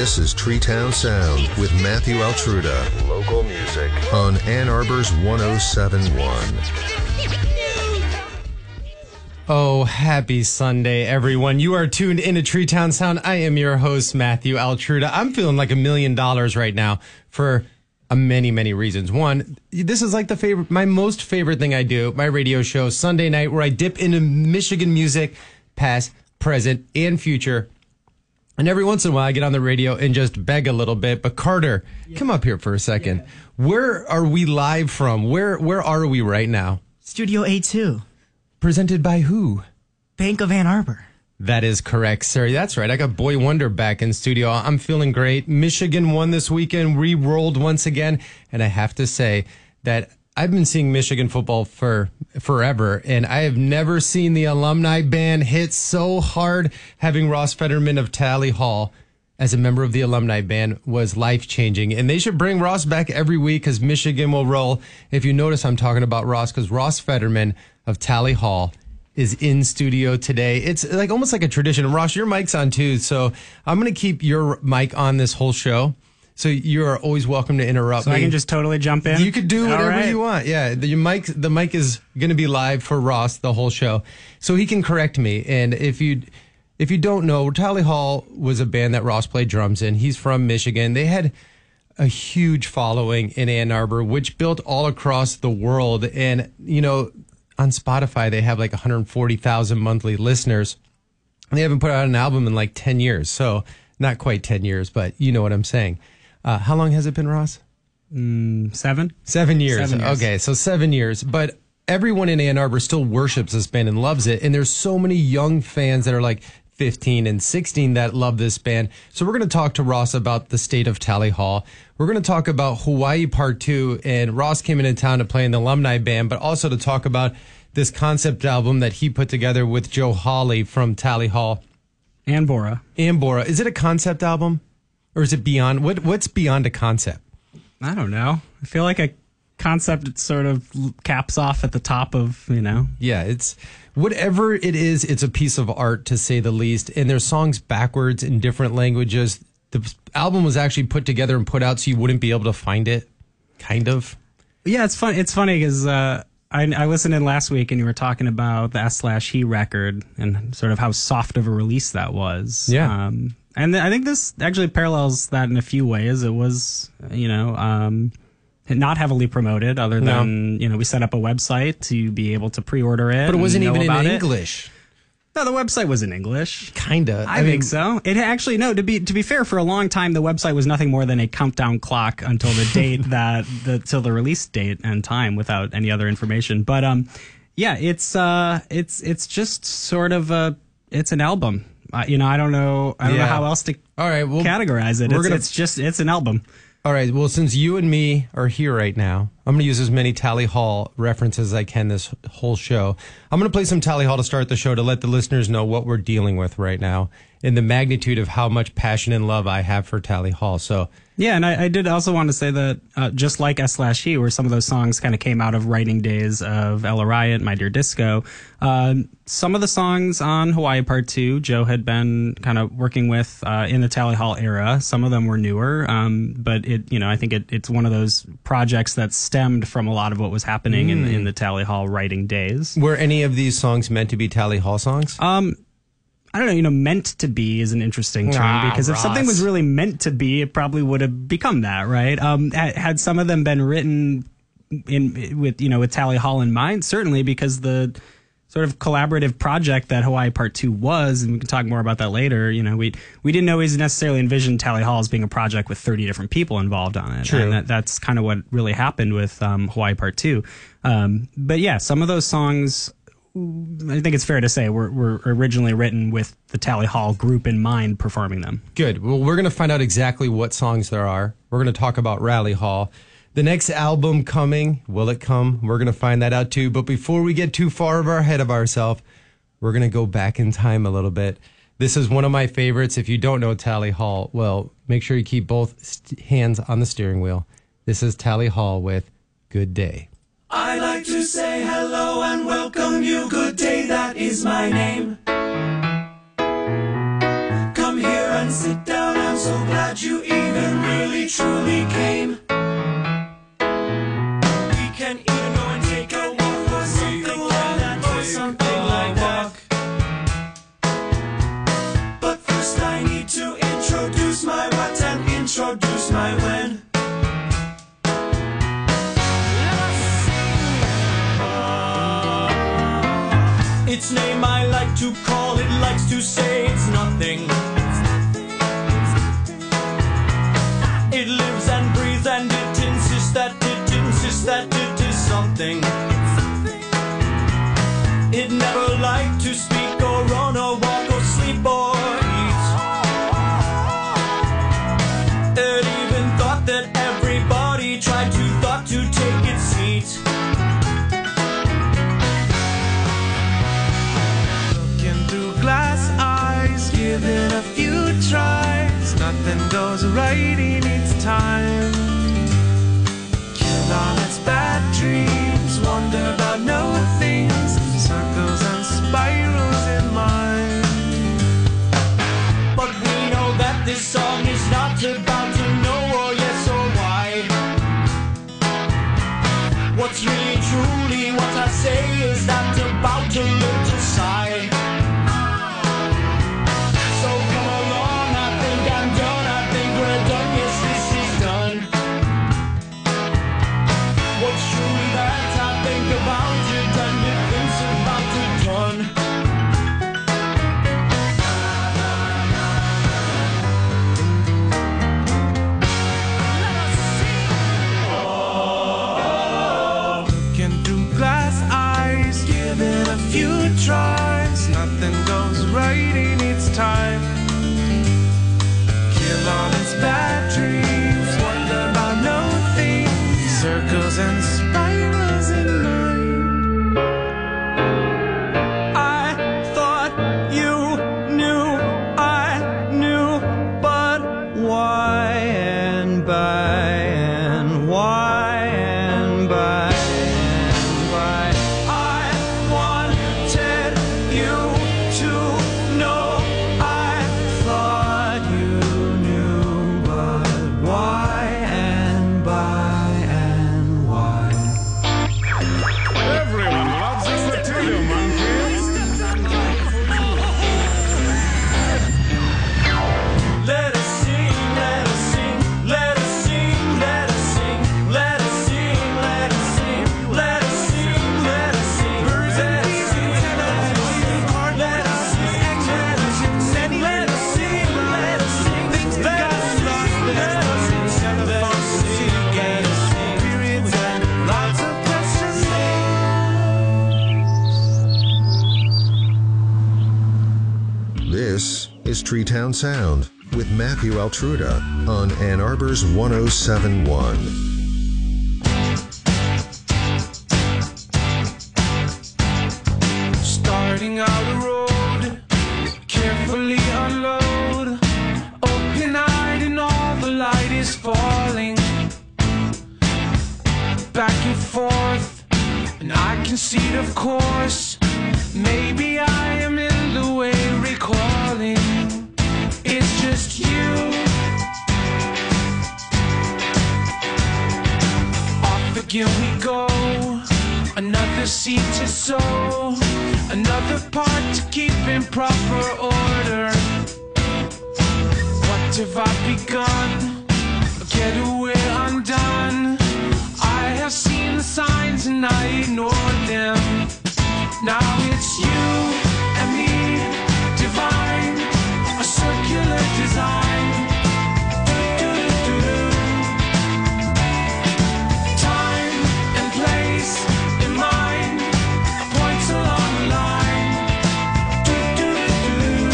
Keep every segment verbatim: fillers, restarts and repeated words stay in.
This is Treetown Sound with Matthew Altruda. Local music on Ann Arbor's one oh seven point one. Oh, happy Sunday, everyone. You are tuned into Treetown Sound. I am your host, Matthew Altruda. I'm feeling like a million dollars right now for uh, many, many reasons. One, this is like the favorite, my most favorite thing I do, my radio show, Sunday night, where I dip into Michigan music, past, present, and future. And every once in a while, I get on the radio and just beg a little bit. But Carter, yeah. Come up here for a second. Yeah. Where are we live from? Where Where are we right now? Studio A two. Presented by who? Bank of Ann Arbor. That is correct, sir. That's right. I got Boy Wonder back in studio. I'm feeling great. Michigan won this weekend, re-rolled once again. And I have to say that I've been seeing Michigan football for forever, and I have never seen the alumni band hit so hard. Having Ross Fetterman of Tally Hall as a member of the alumni band was life-changing. And they should bring Ross back every week because Michigan will roll. If you notice, I'm talking about Ross because Ross Fetterman of Tally Hall is in studio today. It's like almost like a tradition. Ross, your mic's on too, so I'm going to keep your mic on this whole show. So you are always welcome to interrupt so me. I can just totally jump in? You could do whatever right. you want. Yeah, the mic the mic is going to be live for Ross the whole show, so he can correct me. And if you if you don't know, Tally Hall was a band that Ross played drums in. He's from Michigan. They had a huge following in Ann Arbor, which built all across the world. And you know, on Spotify, they have like one hundred forty thousand monthly listeners. And they haven't put out an album in like ten years, so not quite ten years, but you know what I'm saying. Uh, how long has it been, Ross? Mm, seven. Seven years. Seven years. Okay, so seven years. But everyone in Ann Arbor still worships this band and loves it. And there's so many young fans that are like fifteen and sixteen that love this band. So we're going to talk to Ross about the state of Tally Hall. We're going to talk about Hawaii Part two. And Ross came into town to play in the alumni band, but also to talk about this concept album that he put together with Joe Hawley from Tally Hall. And Bora. And Bora. Is it a concept album? Or is it beyond? What What's beyond a concept? I don't know. I feel like a concept sort of caps off at the top of, you know. Yeah, it's whatever it is, it's a piece of art to say the least. And there's songs backwards in different languages. The album was actually put together and put out so you wouldn't be able to find it, kind of. Yeah, it's fun. It's funny because uh, I, I listened in last week and you were talking about the S slash He record and sort of how soft of a release that was. Yeah. Um, And I think this actually parallels that in a few ways. It was, you know, um, not heavily promoted other than, no. you know, we set up a website to be able to pre-order it. But it wasn't even in it. English. No, the website was in English. Kinda. I, I think mean, so. It actually, no, to be to be fair, for a long time, the website was nothing more than a countdown clock until the date that, the till the release date and time without any other information. But, um, yeah, it's, uh, it's, it's just sort of a, it's an album. Uh, you know, I don't know. I don't yeah. know how else to All right, well, categorize it. It's, gonna, it's just it's an album. All right. Well, since you and me are here right now, I'm going to use as many Tally Hall references as I can this whole show. I'm going to play some Tally Hall to start the show to let the listeners know what we're dealing with right now and the magnitude of how much passion and love I have for Tally Hall. So. Yeah, and I, I did also want to say that uh, just like S slash He, where some of those songs kind of came out of writing days of Ella Riot, My Dear Disco, uh, some of the songs on Hawaii Part two, Joe had been kind of working with uh, in the Tally Hall era. Some of them were newer, um, but it, you know, I think it, it's one of those projects that stemmed from a lot of what was happening mm. in, in the Tally Hall writing days. Were any of these songs meant to be Tally Hall songs? Um. I don't know, you know, meant to be is an interesting term ah, because if Ross. something was really meant to be, it probably would have become that, right? Um, had some of them been written in with, you know, with Tally Hall in mind, certainly because the sort of collaborative project that Hawaii Part two was, and we can talk more about that later, you know, we we didn't always necessarily envision Tally Hall as being a project with thirty different people involved on it. True. And that, that's kind of what really happened with um, Hawaii Part two. Um, but yeah, some of those songs, I think it's fair to say were, were originally written with the Tally Hall group in mind performing them. Good. Well, we're going to find out exactly what songs there are. We're going to talk about Rally Hall. The next album coming, will it come? We're going to find that out too. But before we get too far ahead of ourselves, we're going to go back in time a little bit. This is one of my favorites. If you don't know Tally Hall, well, make sure you keep both st- hands on the steering wheel. This is Tally Hall with Good Day. I like to say hello and welcome you. Good day, that is my name. Come here and and sit down. I'm so glad you even really truly came. We can even go and take a walk or something like that, or something like that. But first I need to introduce my what and introduce my when. Its name I like to call, it likes to say it's nothing. It lives and breathes and it insists that it insists that it is something. It never liked to speak or run or walk or sleep or eat. It even thought that everybody tried to thought to take its seat. Glass eyes, give it a few tries. Nothing goes right in its time. Kill all its bad dreams, wonder about no things, circles and spirals in mind. But we know that this song is not about to know or yes or why. What's really truly what I say is not about to live to sigh. Tries, nothing goes right in its time. Kill all its bad dreams, wonder about no things, circles and spirals in mind. I thought you knew, I knew, but why and by and why and by. This is Treetown Sound with Matthew Altruda on Ann Arbor's one oh seven point one. Starting out a road, carefully unload, open-eyed and all the light is falling. Back and forth, and I can see it of course. Maybe I am in the way recalling. It's just you. Off again we go. Another seed to sow, another part to keep in proper order. What have I begun? A getaway undone. I have seen the signs and I ignored them. Now it's you and me, divine, a circular design. Do-do-do-do-do. Time and place in mind, points along the line. Do-do-do-do-do.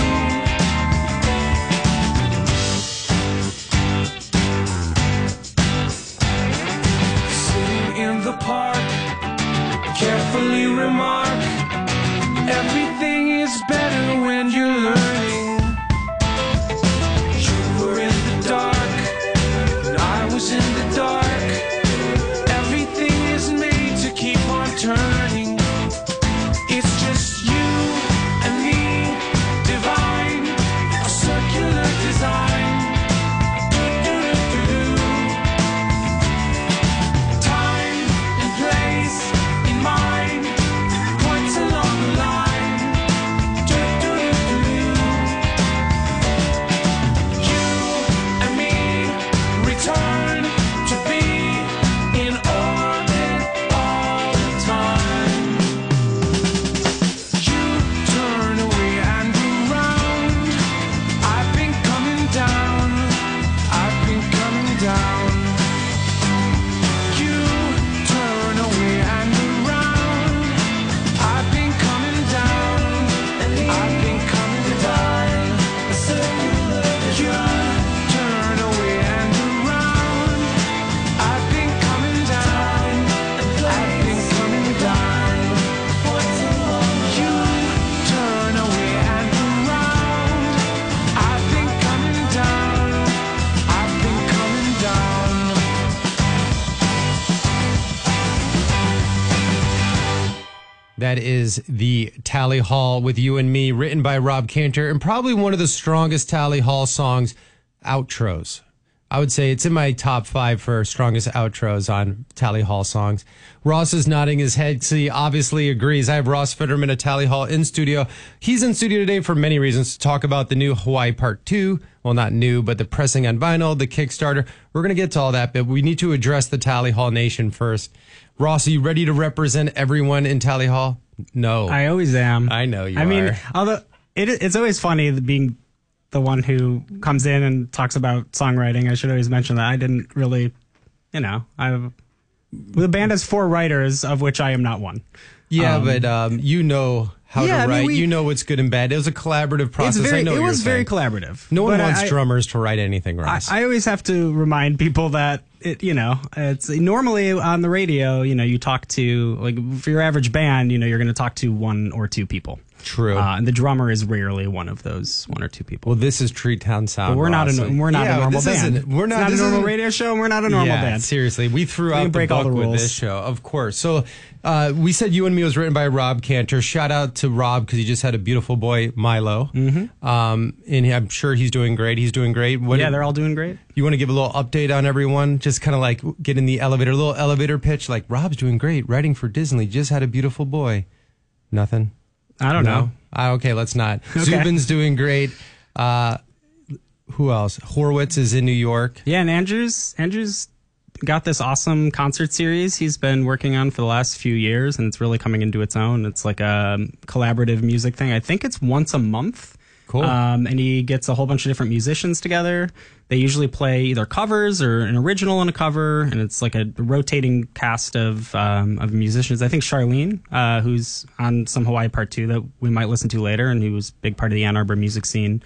Sitting in the park, carefully remark. Everything is better when you're learning. You were in the dark, and I was in the dark. Everything is made to keep on turning. It's just you and me, divine, a circular design. That is the Tally Hall with You and Me, written by Rob Cantor, and probably one of the strongest Tally Hall songs, outros. I would say it's in my top five for strongest outros on Tally Hall songs. Ross is nodding his head, so he obviously agrees. I have Ross Fitterman at Tally Hall in studio. He's in studio today for many reasons, to talk about the new Hawaii Part two. Well, not new, but the pressing on vinyl, the Kickstarter. We're going to get to all that, but we need to address the Tally Hall Nation first. Ross, are you ready to represent everyone in Tally Hall? No. I always am. I know you I are. mean, although it, it's always funny being the one who comes in and talks about songwriting. I should always mention that I didn't really, you know, I the band has four writers, of which I am not one. Yeah, Um, but um, you know how yeah, I to mean, write. we- you know what's good and bad. It was a collaborative process. It's very, I know it what was you're very saying. collaborative. No one But wants I, drummers to write anything, I, Ross. I always have to remind people that it, you know, it's normally on the radio, you know, you talk to, like, for your average band, you know, you're going to talk to one or two people. True. Uh, and the drummer is rarely one of those one or two people. Well, this is Tree Town Sound. But we're not Ross, a so- we're not Yeah, a normal this band. isn't- We're not, It's not a this normal isn't- radio show. We're not a normal yeah, band. Seriously, we threw We out can the break all book the with rules. this show, of course. So uh, we said You and Me was written by Rob Cantor. Shout out to Rob because he just had a beautiful boy, Milo. Mm-hmm. Um, and I'm sure he's doing great. He's doing great. What Yeah, did- they're all doing great. You want to give a little update on everyone? Just kind of like get in the elevator, a little elevator pitch. Like Rob's doing great, writing for Disney. Just had a beautiful boy. Nothing. I don't know. Ah, okay, let's not. Okay. Zubin's doing great. Uh, who else? Horowitz is in New York. Yeah, and Andrew's Andrew's got this awesome concert series he's been working on for the last few years, and it's really coming into its own. It's like a collaborative music thing. I think it's once a month. Cool. Um, and he gets a whole bunch of different musicians together. They usually play either covers or an original and a cover, and it's like a rotating cast of um, of musicians. I think Charlene, uh, who's on some Hawaii Part Two that we might listen to later, and who was a big part of the Ann Arbor music scene,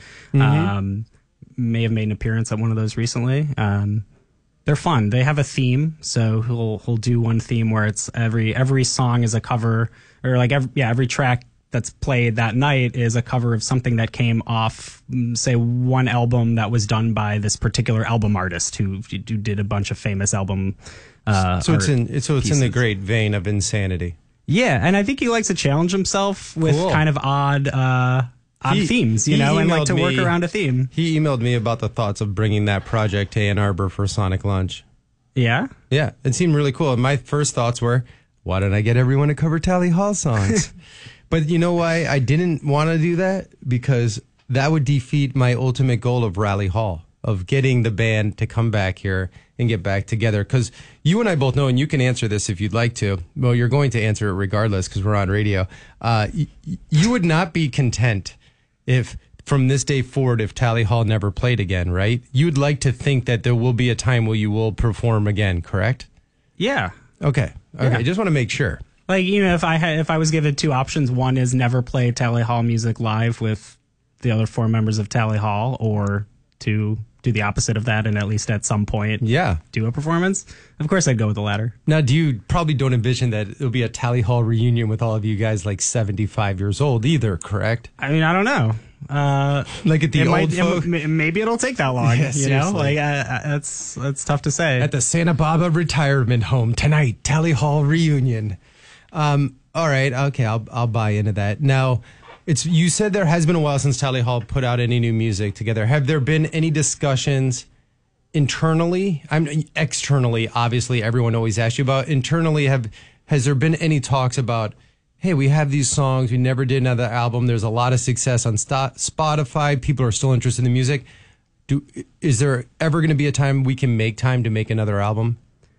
um, may have made an appearance at one of those recently. Um, they're fun. They have a theme, so he'll he'll do one theme where it's every every song is a cover, or like every, yeah every track that's played that night is a cover of something that came off, mm, say, one album that was done by this particular album artist who, who did a bunch of famous album. Uh, So it's art in so it's in the pieces. great vein of insanity. Yeah, and I think he likes to challenge himself with Cool. kind of odd, uh, odd He- themes, you he know, and like emailed to work me- around a theme. He emailed me about the thoughts of bringing that project to Ann Arbor for Sonic Lunch. Yeah. Yeah, it seemed really cool. And my first thoughts were, why don't I get everyone to cover Tally Hall songs? But you know why I didn't want to do that? Because that would defeat my ultimate goal of Rally Hall, of getting the band to come back here and get back together. Because you and I both know, and you can answer this if you'd like to. Well, you're going to answer it regardless because we're on radio. Uh, y- y- you would not be content if from this day forward, if Tally Hall never played again, right? You'd like to think that there will be a time where you will perform again, correct? Yeah. Okay. Okay. Yeah. Just want to make sure. Like, you know, if I had, if I was given two options, one is never play Tally Hall music live with the other four members of Tally Hall, or to do the opposite of that and at least at some point Yeah. do a performance. Of course, I'd go with the latter. Now, do you probably don't envision that it'll be a Tally Hall reunion with all of you guys like seventy-five years old either, correct? I mean, I don't know. Uh, Like at the it old might, folk? it, m- maybe it'll take that long. Yeah, you know, seriously. like uh, uh, that's that's tough to say. At the Santa Barbara Retirement Home tonight, Tally Hall reunion. Um, all right, okay, I'll I'll buy into that. Now, it's you said there has been a while since Tally Hall put out any new music together. Have there been any discussions internally? I'm externally, obviously, everyone always asks you about. Internally, have has there been any talks about? Hey, we have these songs. We never did another album. There's a lot of success on Sto- Spotify. People are still interested in the music. Do is there ever going to be a time we can make time to make another album?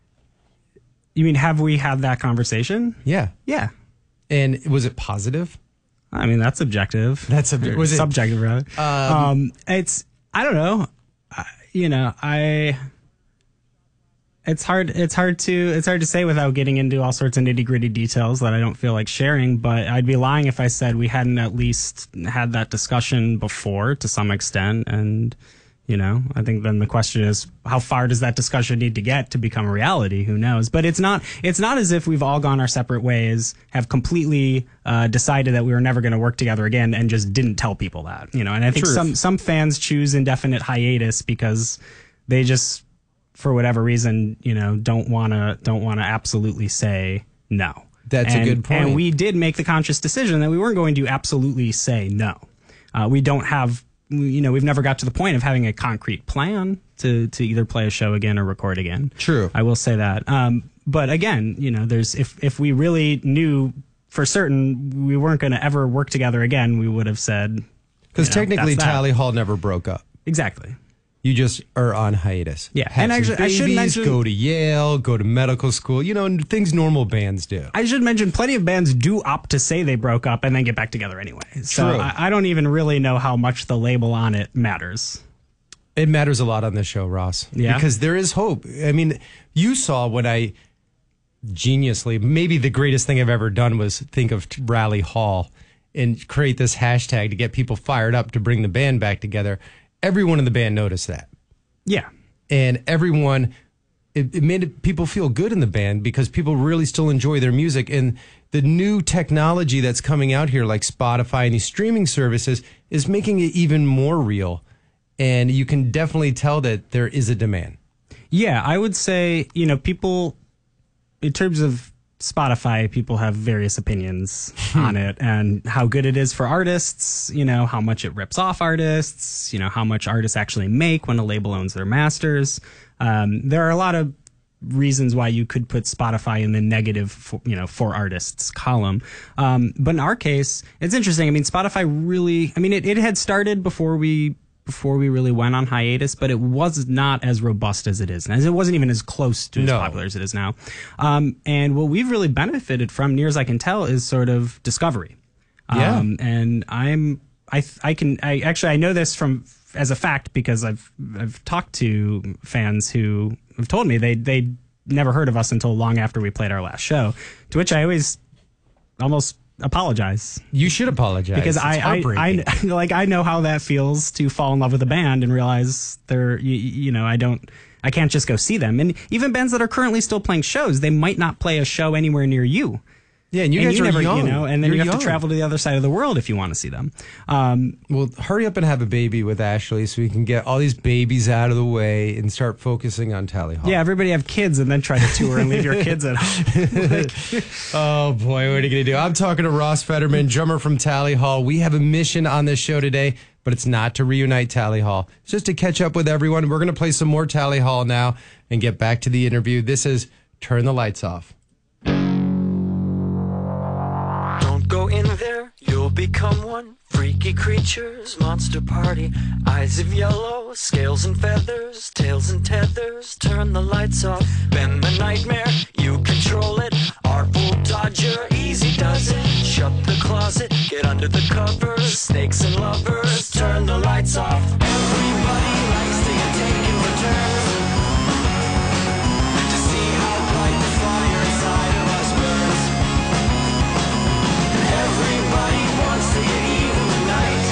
You mean, have we had that conversation? Yeah. Yeah. And was it positive? I mean, that's subjective. That's subject- Or was it- subjective, rather. Um, it's I don't know. I, you know, I. It's hard. It's hard to. It's hard to say without getting into all sorts of nitty gritty details that I don't feel like sharing. But I'd be lying if I said we hadn't at least had that discussion before to some extent. And you know, I think then the question is, how far does that discussion need to get to become a reality? Who knows? But it's not. It's not as if we've all gone our separate ways, have completely uh, decided that we were never going to work together again, and just didn't tell people that. You know, and I think Truth. some some fans choose indefinite hiatus because they just, for whatever reason, you know, don't want to don't want to absolutely say no. That's and, a good point. And we did make the conscious decision that we weren't going to absolutely say no. Uh, we don't have, you know, we've never got to the point of having a concrete plan to, to either play a show again or record again. True. I will say that. Um, but again, you know, there's if if we really knew for certain we weren't going to ever work together again, we would have said. Because you know, technically, that's that. Tally Hall never broke up. Exactly. You just are on hiatus. Yeah. Have And some actually, I should babies, mention- go to Yale, go to medical school. You know, things normal bands do. I should mention plenty of bands do opt to say they broke up and then get back together anyway. So True. I, I don't even really know how much the label on it matters. It matters a lot on this show, Ross. Yeah. Because there is hope. I mean, you saw when I geniusly, maybe the greatest thing I've ever done was think of Rally Hall and create this hashtag to get people fired up to bring the band back together. Everyone in the band noticed that. Yeah. And everyone, it, it made it, people feel good in the band because people really still enjoy their music. And the new technology that's coming out here, like Spotify and these streaming services, is making it even more real. And you can definitely tell that there is a demand. Yeah, I would say, you know, people, in terms of Spotify, people have various opinions on it and how good it is for artists, you know, how much it rips off artists, you know, how much artists actually make when a label owns their masters. Um, there are a lot of reasons why you could put Spotify in the negative, for, you know, for artists column. Um, but in our case, it's interesting. I mean, Spotify really, I mean, it, it had started before we before we really went on hiatus, but it was not as robust as it is. And it wasn't even as close to No. as popular as it is now. Um, and what we've really benefited from, near as I can tell, is sort of discovery. Yeah. Um, and I'm, I, I can, I actually, I know this from, as a fact, because I've, I've talked to fans who have told me they, they never heard of us until long after we played our last show, to which I always almost apologize. You should apologize. Because It's I, I, heartbreaking. I, like, I know how that feels to fall in love with a band and realize they're, you, you know, I don't, I can't just go see them. And even bands that are currently still playing shows, they might not play a show anywhere near you. Yeah, and you and guys you are never, young. you know, and then You're you have young. to travel to the other side of the world if you want to see them. Um, Well, hurry up and have a baby with Ashley so we can get all these babies out of the way and start focusing on Tally Hall. yeah, everybody have kids and then try to tour and leave your kids at home. Oh, boy, what are you going to do? I'm talking to Ross Fetterman, drummer from Tally Hall. We have a mission on this show today, but it's not to reunite Tally Hall. It's just to catch up with everyone. We're going to play some more Tally Hall now and get back to the interview. This is Turn the Lights Off. Don't go in there, you'll become one. Freaky creatures, monster party. Eyes of yellow, scales and feathers, tails and tethers. Turn the lights off, bend the nightmare, you control it. Artful dodger, easy does it. Shut the closet, get under the covers. Snakes and lovers, turn the lights off. Everybody likes to get taken for turns. To see how bright the fire inside of us burns. Everybody wants to get evil tonight,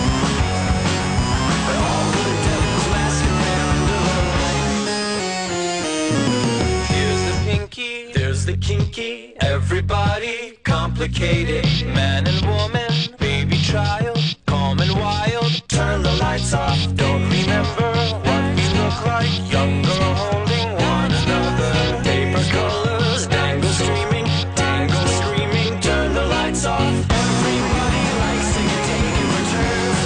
but all the devils masquerade under the light. Here's the pinky, there's the kinky. Everybody complicated, man and woman, baby child, calm and wild. Turn the lights off, don't remember what we look like. Younger holding one another. Paper colors, dangle streaming, tangle screaming. Turn the lights off. Everybody likes to get taken for turns.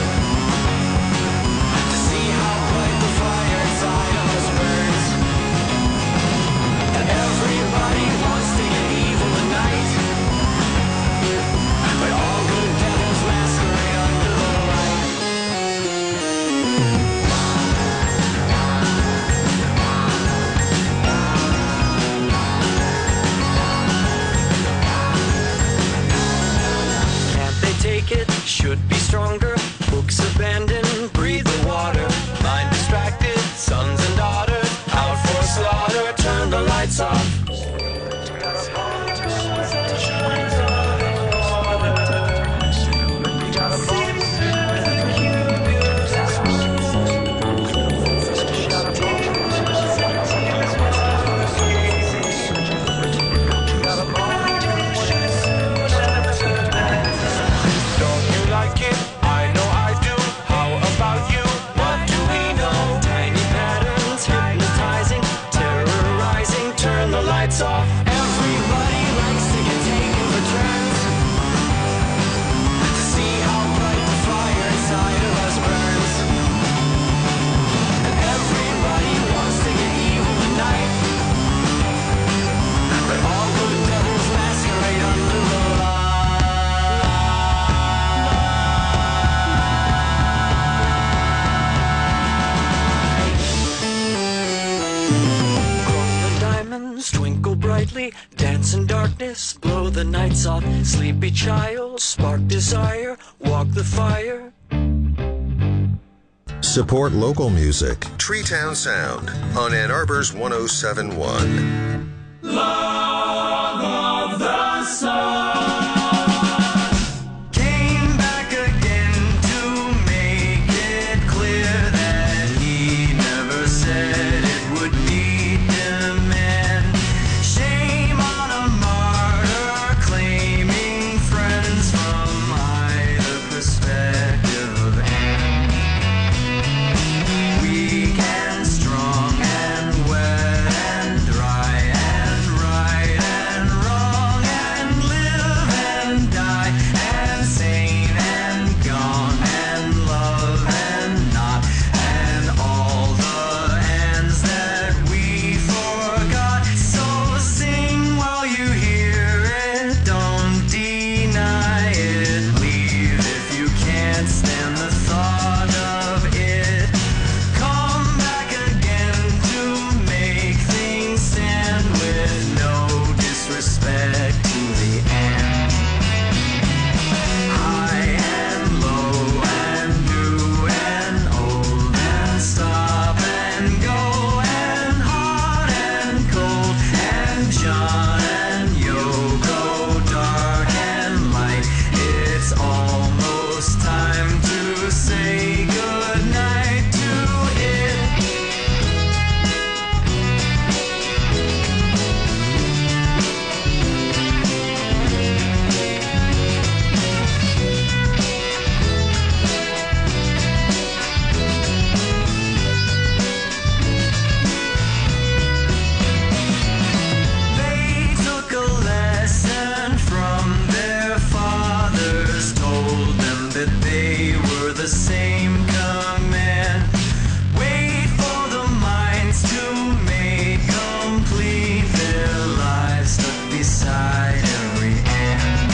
To see how bright the fire inside of us burns. And everybody wants to get evil tonight, but all good devils masquerade under the light. Can't they take it? Should be stronger. Books abandoned, breathe the water. Mind distracted, sons and daughters out for slaughter. Turn the lights off. Don't you like it? I know I do. How about you? What do we know? Tiny patterns, hypnotizing, terrorizing. Turn the lights stars twinkle brightly, dance in darkness, blow the nights off. Sleepy child, spark desire, walk the fire. Support local music. Treetown Sound on Ann Arbor's one oh seven point one. Love of the sun came back again to make it clear that he never said it would need him. And shame on a martyr claiming friends from either perspective. And weak and strong and wet and dry and right and wrong and live and die and sane and gone and love and not and all the ends that we forgot. So sing while you hear it, don't deny it. Leave if you can't stand the thought of it. Come back again to make things stand with no disrespect to the end. High and low and new and old and stop and go and hot and cold and John and Yoko, dark and light. It's almost time to say goodnight to it. They took a lesson from their fathers, told them that they were the same command. Wait for the minds to make complete, their lives stuck beside every end.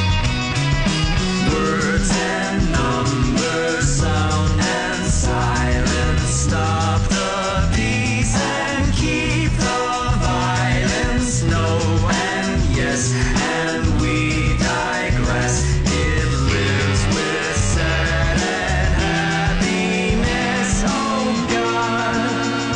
Words and numbers, sound and silence, stop the peace and keep the violence. No and yes, and we digress. It lives with sad and happiness. Oh God.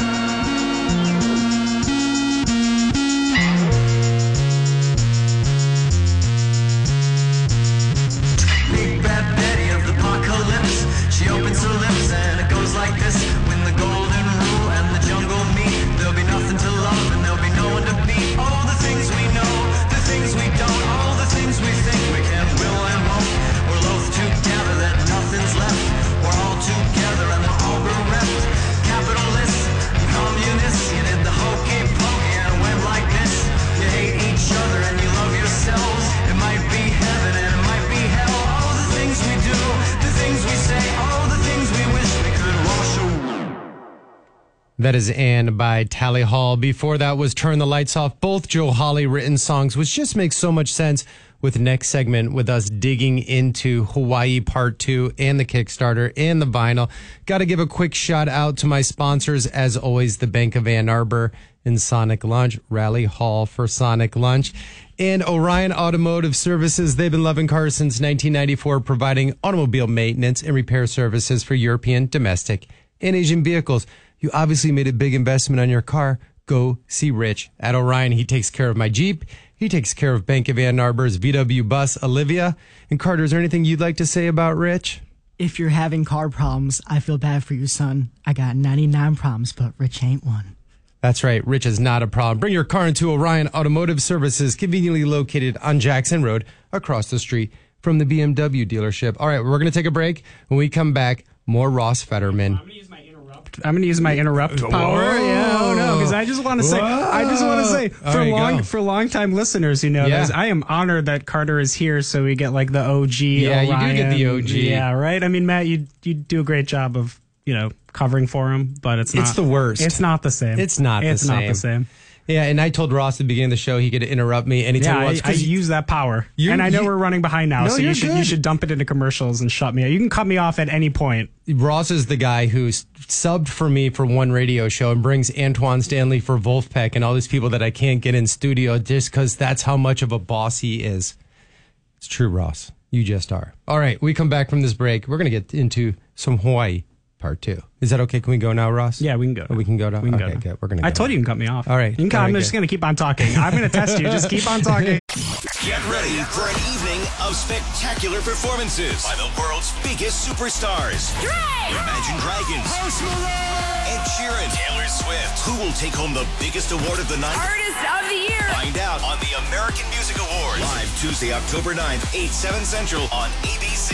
Big bad Betty of the apocalypse. She opens her lips and it goes like this. When the golden rule and the jungle meet, there'll be nothing to love and there'll be no one to beat. All the things we know, the things we don't, all the things we think we can, will and won't. We're loath to gather that nothing's left. We're all together and we're all bereft. Capitalists, communists, you did the hokey pokey and it went like this. You hate each other and you love yourselves. It might be heaven and it might be hell. All the things we do, the things we say, all the things we wish we could wash away. That is Anne by Tally Hall. Before that was Turn the Lights Off, both Joe Hawley written songs, which just makes so much sense with the next segment with us digging into Hawaii Part two and the Kickstarter and the vinyl. Got to give a quick shout out to my sponsors, as always, the Bank of Ann Arbor and Sonic Lunch, Rally Hall for Sonic Lunch, and Orion Automotive Services. They've been loving cars since nineteen ninety-four, providing automobile maintenance and repair services for European, domestic, and Asian vehicles. You obviously made a big investment on your car. Go see Rich at Orion. He takes care of my Jeep. He takes care of Bank of Ann Arbor's V W bus, Olivia. And Carter, is there anything you'd like to say about Rich? If you're having car problems, I feel bad for you, son. I got ninety-nine problems, but Rich ain't one. That's right. Rich is not a problem. Bring your car into Orion Automotive Services, conveniently located on Jackson Road, across the street from the B M W dealership. All right, we're going to take a break. When we come back, more Ross Fetterman. I'm going to use my interrupt. I'm going to use my interrupt power. Whoa. Yeah, oh no, because I just want to say, I just want to say, Oh, for there you long go. for long-time listeners who know Yeah. this, I am honored that Carter is here, so we get like the O G. Yeah, you do get the Orion. O G. Yeah, right. I mean, Matt, you you do a great job of you know covering for him, but it's not. It's the worst. It's not the same. It's not the It's not same. the same. Yeah, and I told Ross at the beginning of the show he could interrupt me anytime Yeah, he wants. I, I 'cause use that power. You- And I know you- we're running behind now, No, so you you're should you good. should dump it into commercials and shut me out. You can cut me off at any point. Ross is the guy who's subbed for me for one radio show and brings Antoine Stanley for Wolfpack and all these people that I can't get in studio just because that's how much of a boss he is. It's true, Ross. You just are. All right, we come back from this break. We're going to get into some Hawaii part two. Is that okay? Can we go now, Ross? Yeah, we can go. Oh, we can go now? We can okay, go. good. We're going to I told you you can cut me off. All right. You can, All right, I'm good. just going to keep on talking. I'm going to test you. Just keep on talking. Get ready for an evening of spectacular performances by the world's biggest superstars. Imagine Dragons, Ed Sheeran, Taylor Swift. Who will take home the biggest award of the night? Artist of the Year. Find out on the American Music Awards. Live Tuesday, October ninth, eight, seven Central on A B C.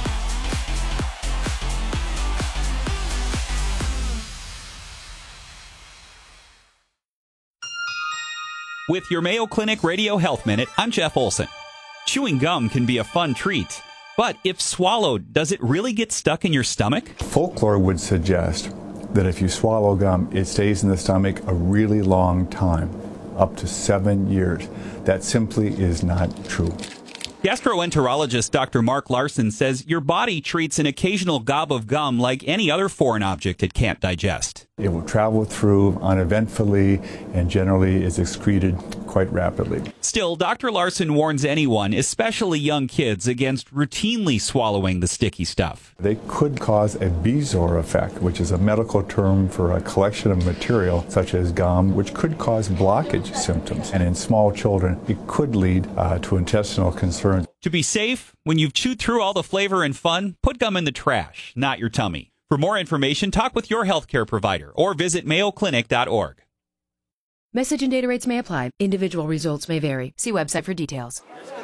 With your Mayo Clinic Radio Health Minute, I'm Jeff Olson. Chewing gum can be a fun treat, but if swallowed, does it really get stuck in your stomach? Folklore would suggest that if you swallow gum, it stays in the stomach a really long time, up to seven years. That simply is not true. Gastroenterologist Doctor Mark Larson says your body treats an occasional gob of gum like any other foreign object it can't digest. It will travel through uneventfully and generally is excreted quite rapidly. Still, Doctor Larson warns anyone, especially young kids, against routinely swallowing the sticky stuff. They could cause a Bezoar effect, which is a medical term for a collection of material such as gum, which could cause blockage symptoms. And in small children, it could lead uh, to intestinal concerns. To be safe, when you've chewed through all the flavor and fun, put gum in the trash, not your tummy. For more information, talk with your healthcare provider or visit mayo clinic dot org. Message and data rates may apply. Individual results may vary. See website for details.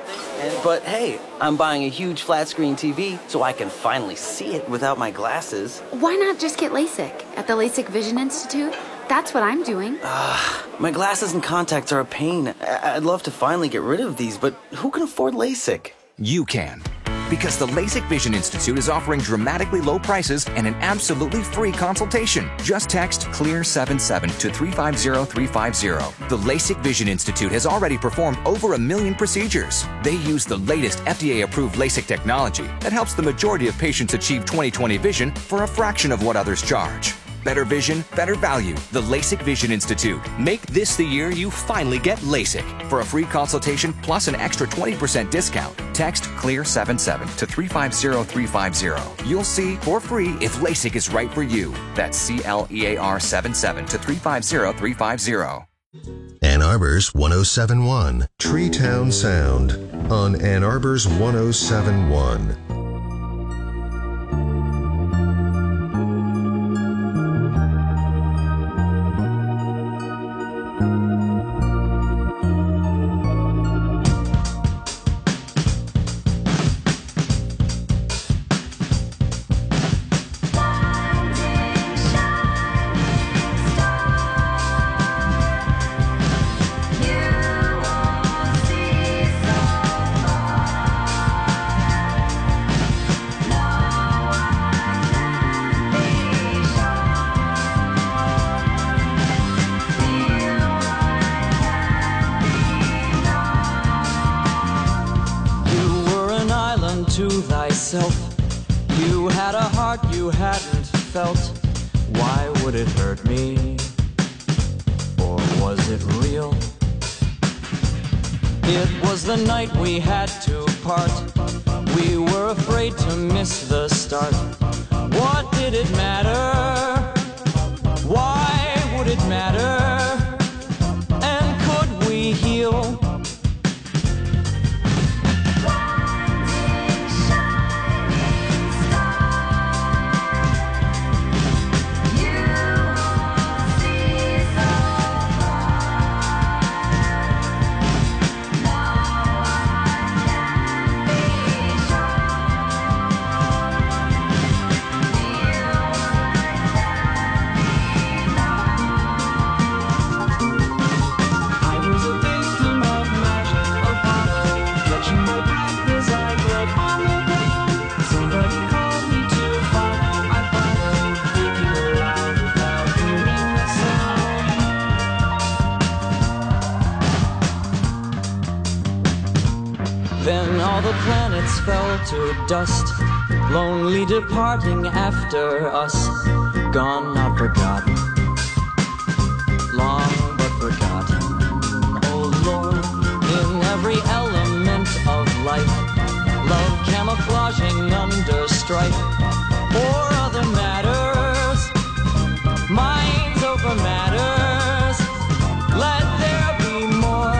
But hey, I'm buying a huge flat screen T V so I can finally see it without my glasses. Why not just get LASIK at the LASIK Vision Institute? That's what I'm doing. Ah, my glasses and contacts are a pain. I- I'd love to finally get rid of these, but who can afford LASIK? You can. Because the LASIK Vision Institute is offering dramatically low prices and an absolutely free consultation. Just text CLEAR seven seven to three five zero three five zero. The LASIK Vision Institute has already performed over a million procedures. They use the latest F D A-approved LASIK technology that helps the majority of patients achieve twenty twenty vision for a fraction of what others charge. Better vision, better value. The LASIK Vision Institute. Make this the year you finally get LASIK. For a free consultation plus an extra twenty percent discount, text CLEAR seven seven to three five zero three five zero. You'll see for free if LASIK is right for you. That's C L E A R seven seven to three five zero three five zero. Ann Arbor's one oh seven point one. Treetown Sound on Ann Arbor's one oh seven point one. To thyself, you had a heart you hadn't felt. Why would it hurt me? Or was it real? It was the night we had to part. We were afraid to miss the start. What did it matter? Why would it matter? And could we heal? Then all the planets fell to dust, lonely departing after us. Gone, not forgotten, long but forgotten. Oh Lord, in every element of life, love camouflaging under strife, or other matters, minds over matters. Let there be more.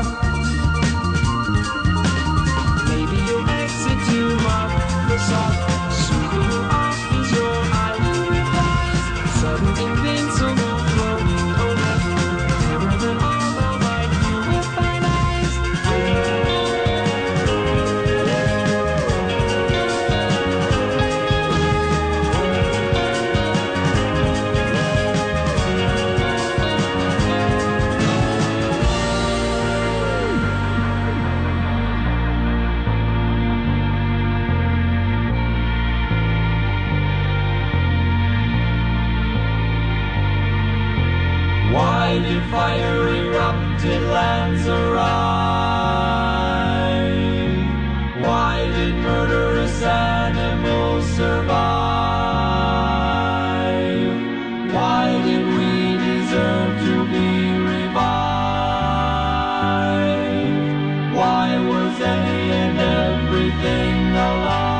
Maybe you'll exit to Microsoft. Soon will office your eyes. Sudden invincible floating over. Clearer than all the light you with thine eyes. Why did fire erupt in lands arrive? Why did murderous animals survive? Why did we deserve to be revived? Why was any and everything alive?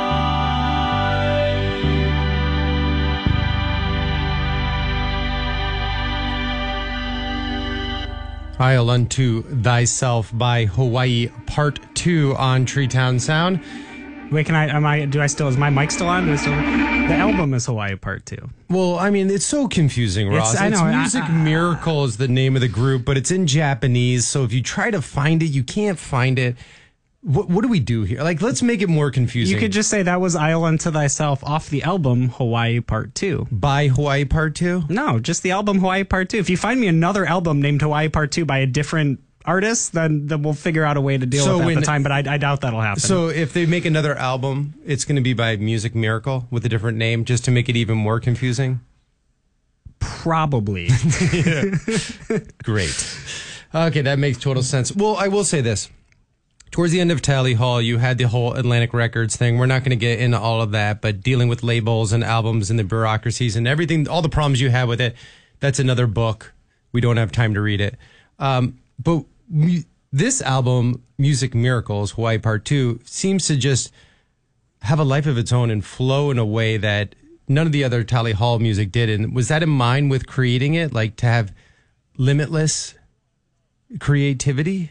Isle Unto Thyself by Hawaii Part two on Treetown Sound. Wait, can I, am I, do I still, is my mic still on? Do I still, the album is Hawaii Part two. Well, I mean, it's so confusing, Ross. It's, I It's know, Music I- I- Miracle is the name of the group, but it's in Japanese, so if you try to find it, you can't find it. What, what do we do here? Like, let's make it more confusing. You could just say that was Isle Unto Thyself off the album Hawaii Part two. By Hawaii Part two? No, just the album Hawaii Part two. If you find me another album named Hawaii Part two by a different artist, then, then we'll figure out a way to deal So with that when- at the time, but I, I doubt that'll happen. So if they make another album, it's going to be by Music Miracle with a different name, just to make it even more confusing? Probably. Great. Okay, that makes total sense. Well, I will say this. Towards the end of Tally Hall, you had the whole Atlantic Records thing. We're not going to get into all of that, but dealing with labels and albums and the bureaucracies and everything, all the problems you have with it, that's another book. We don't have time to read it. Um, but mu- this album, Music Miracles, Hawaii Part two, seems to just have a life of its own and flow in a way that none of the other Tally Hall music did. And was that in mind with creating it, like to have limitless creativity?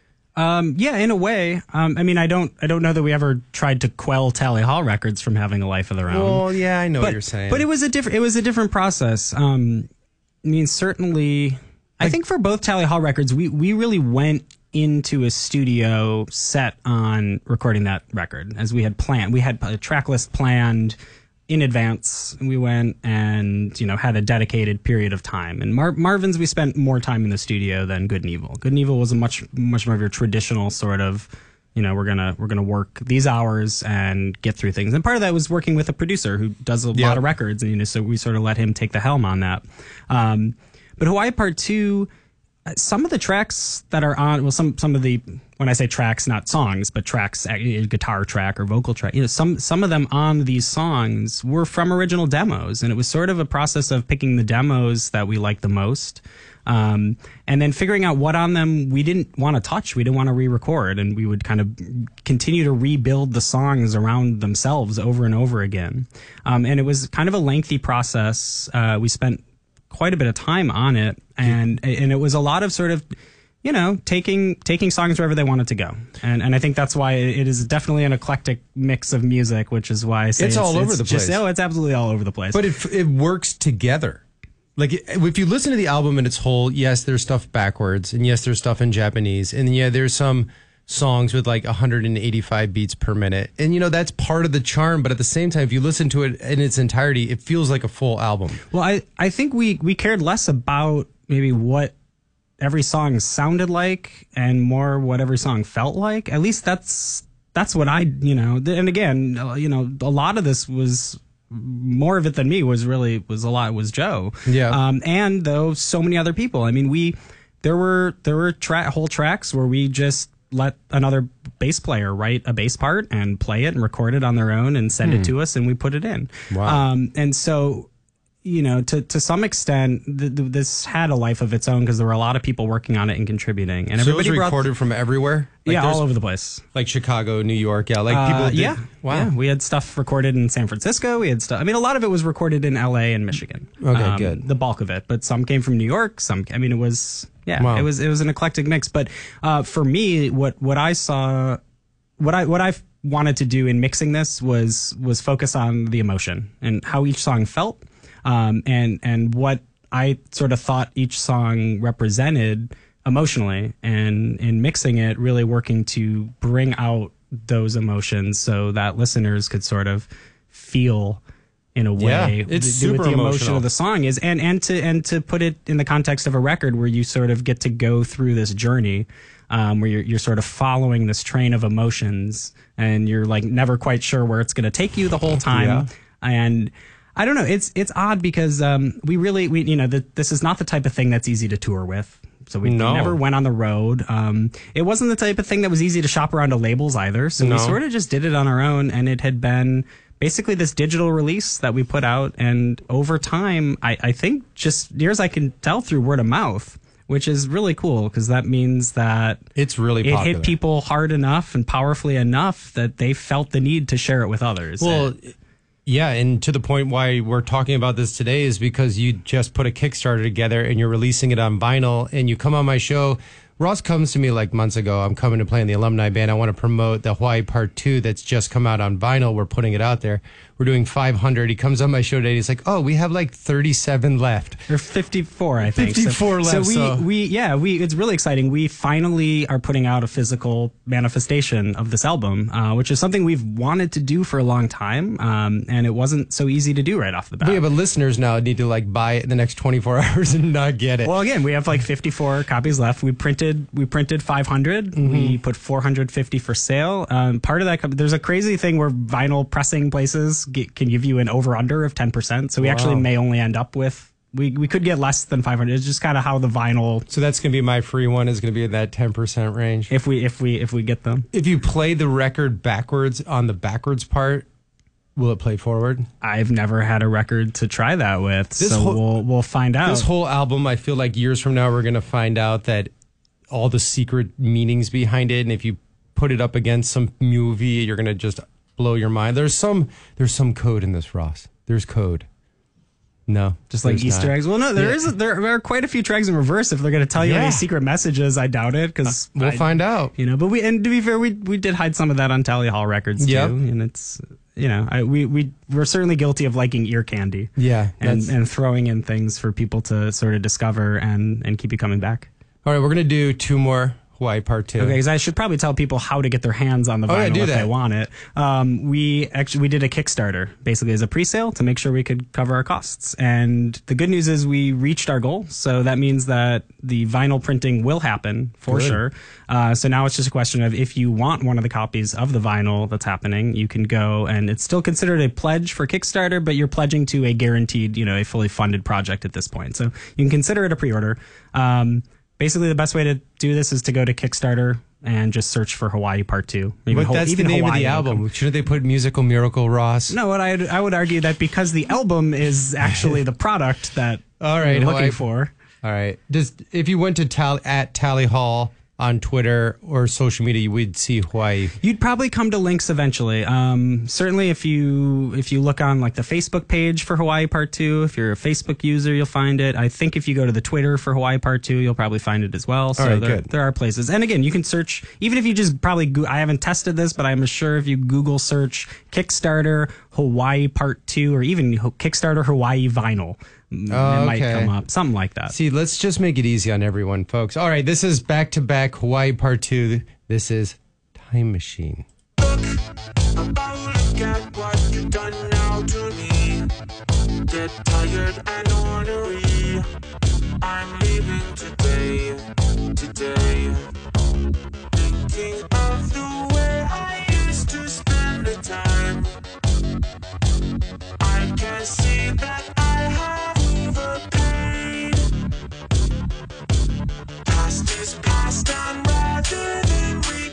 Um, yeah, in a way. Um, I mean, I don't, I don't know that we ever tried to quell Tally Hall Records from having a life of their own. Well, yeah, I know but, what you're saying. But it was a different, it was a different process. Um, I mean, certainly, I think for both Tally Hall Records, we, we really went into a studio set on recording that record as we had planned. We had a track list planned in advance. We went and, you know, had a dedicated period of time. And Mar- Marvin's, we spent more time in the studio than Good and Evil. Good and Evil was a much, much more of your traditional sort of, you know, we're gonna we're gonna work these hours and get through things. And part of that was working with a producer who does a Yeah. lot of records, and you know, so we sort of let him take the helm on that. Um, but Hawaii Part Two, uh, some of the tracks that are on, well, some some of the, when I say tracks, not songs, but tracks, a guitar track or vocal track, you know, some some of them on these songs were from original demos, and it was sort of a process of picking the demos that we liked the most. Um, and then figuring out what on them we didn't want to touch, we didn't want to re-record, and we would kind of continue to rebuild the songs around themselves over and over again. Um, and it was kind of a lengthy process. Uh, we spent quite a bit of time on it, and and it was a lot of sort of, you know, taking taking songs wherever they wanted to go. And and I think that's why it is definitely an eclectic mix of music, which is why I say It's it's, all over it's the just, place. Oh, it's absolutely all over the place. But it it works together. Like, if you listen to the album in its whole, yes, there's stuff backwards, and yes, there's stuff in Japanese, and yeah, there's some songs with like one hundred eighty-five beats per minute. And, you know, that's part of the charm, but at the same time, if you listen to it in its entirety, it feels like a full album. Well, I, I think we, we cared less about maybe what every song sounded like and more what every song felt like. At least that's that's what I, you know, and again, you know, a lot of this was, more of it than me was really, was a lot, was Joe. Yeah. Um, and though so many other people. I mean, we, there were, there were tra- whole tracks where we just, let another bass player write a bass part and play it and record it on their own and send Hmm. it to us, and we put it in. Wow. Um, and so, you know, to, to some extent, th- th- this had a life of its own because there were a lot of people working on it and contributing. And so it everybody was brought- recorded from everywhere? Like yeah, there's- all over the place. Like Chicago, New York, yeah. Like people Uh, did, yeah. Wow. Yeah, we had stuff recorded in San Francisco. We had stuff. I mean, a lot of it was recorded in L A and Michigan. Okay, good. The bulk of it, but some came from New York. Some, I mean, it was yeah, Wow. it was it was an eclectic mix. But uh, for me, what what I saw, what I what I wanted to do in mixing this was was focus on the emotion and how each song felt, um, and and what I sort of thought each song represented emotionally, and in mixing it, really working to bring out those emotions so that listeners could sort of feel in a Yeah, way it's th- super what the emotion emotional. of the song is, and and to and to put it in the context of a record where you sort of get to go through this journey, um, where you're you're sort of following this train of emotions, and you're like never quite sure where it's going to take you the whole time, Yeah. and. I don't know. It's it's odd because um, we really we you know the, this is not the type of thing that's easy to tour with. So we No. never went on the road. Um, it wasn't the type of thing that was easy to shop around to labels either. So No. we sort of just did it on our own, and it had been basically this digital release that we put out. And over time, I, I think just near as I can tell through word of mouth, which is really cool because that means that It's really it popular. hit people hard enough and powerfully enough that they felt the need to share it with others. Well, yeah, and to the point why we're talking about this today is because you just put a Kickstarter together and you're releasing it on vinyl, and you come on my show. Ross comes to me like months ago. I'm coming to play in the alumni band. I want to promote the Hawaii Part two that's just come out on vinyl. We're putting it out there. We're doing five hundred. He comes on my show today. He's like, "Oh, we have like thirty-seven left." Or fifty-four, I think. fifty-four so, left. So we, so- we, yeah, we. It's really exciting. We finally are putting out a physical manifestation of this album, uh, which is something we've wanted to do for a long time, um, and it wasn't so easy to do right off the bat. But yeah, but listeners now need to like buy it in the next twenty-four hours and not get it. Well, again, we have like fifty-four copies left. We printed, we printed five hundred. Mm-hmm. We put four hundred fifty for sale. Um, part of that, com- there's a crazy thing where vinyl pressing places get, can give you an over under of ten percent. So we Wow. actually may only end up with. We, we could get less than five hundred. It's just kind of how the vinyl. So that's going to be my free one. Is going to be in that ten percent range. If we if we if we get them. If you play the record backwards on the backwards part, will it play forward? I've never had a record to try that with, This so whole- we'll we'll find out. This whole album, I feel like years from now, we're going to find out that all the secret meanings behind it. And if you put it up against some movie, you're going to just blow your mind. There's some, there's some code in this, Ross. There's code. No, Just like there's Easter not. eggs. Well, no, there Yeah. is there are quite a few tracks in reverse. If they're going to tell you Yeah. any secret messages, I doubt it because We'll find out. You know, but we and to be fair, we we did hide some of that on Tally Hall Records too, Yep. and it's you know I, we we we're certainly guilty of liking ear candy. Yeah, and that's- and throwing in things for people to sort of discover and and keep you coming back. All right, we're going to do two more Hawaii Part Two. Okay, because I should probably tell people how to get their hands on the Oh, yeah, vinyl do if that. they want it. Um, we actually we did a Kickstarter basically as a pre-sale to make sure we could cover our costs. And the good news is we reached our goal, so that means that the vinyl printing will happen for Good. sure. Uh, so now it's just a question of if you want one of the copies of the vinyl that's happening, you can go, and it's still considered a pledge for Kickstarter, but you're pledging to a guaranteed, you know, a fully funded project at this point. So you can consider it a pre-order. Um, Basically, the best way to do this is to go to Kickstarter and just search for Hawaii Part Two. But Ho- that's even the name Hawaii of the will album. come. Shouldn't they put Musical Miracle, Ross? No, what I I would argue that because the album is actually the product that All right, you're Hawaii- looking for. All right. Just if you went to Tally, at Tally Hall on Twitter or social media, you would see Hawaii. You'd probably come to links eventually. Um, certainly, if you if you look on like the Facebook page for Hawaii Part Two, if you're a Facebook user, you'll find it. I think if you go to the Twitter for Hawaii Part Two, you'll probably find it as well. So right, there, good. there are places. And again, you can search even if you just probably. Go- I haven't tested this, but I'm sure if you Google search Kickstarter Hawaii Part Two or even Ho- Kickstarter Hawaii Vinyl, mm, Oh, it might okay. come up. Something like that. See, let's just make it easy on everyone, folks. All right, this is back to back Hawaii Part Two. This is Time Machine. Look at what you've done now to me. Get tired and ornery. I'm leaving today, today. Thinking of the way I used to spend the time. I can see that I have overpaid. Past is past, and rather than repeat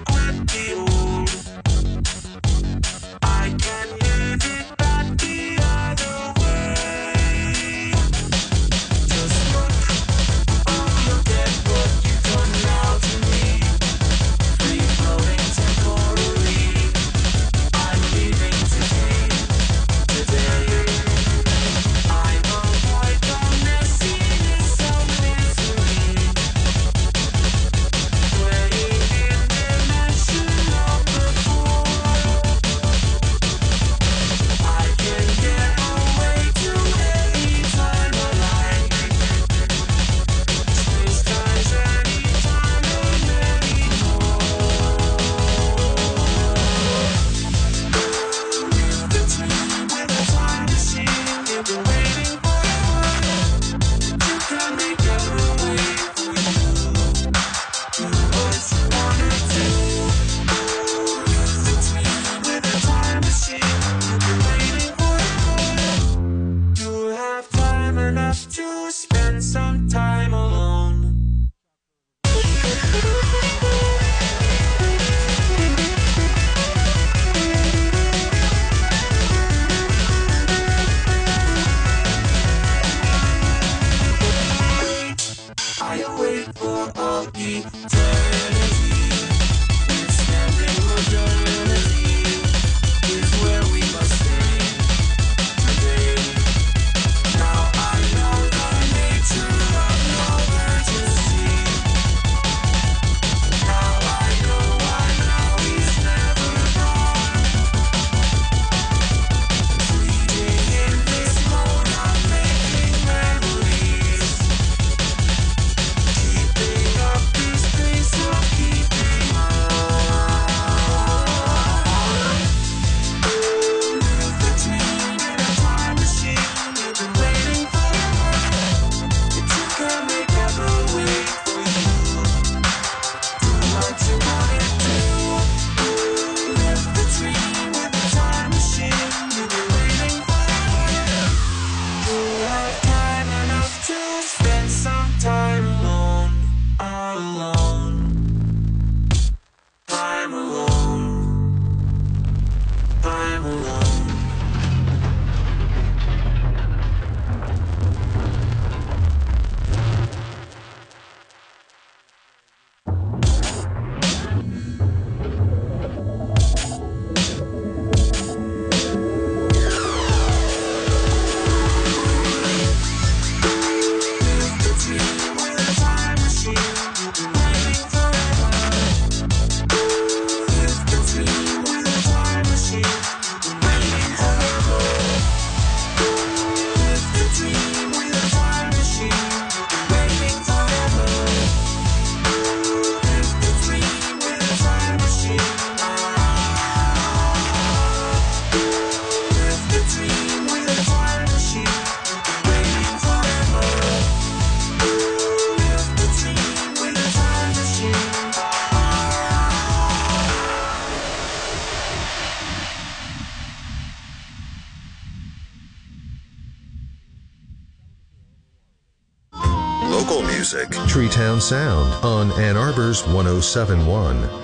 Local music. Treetown Sound on Ann Arbor's one oh seven point one.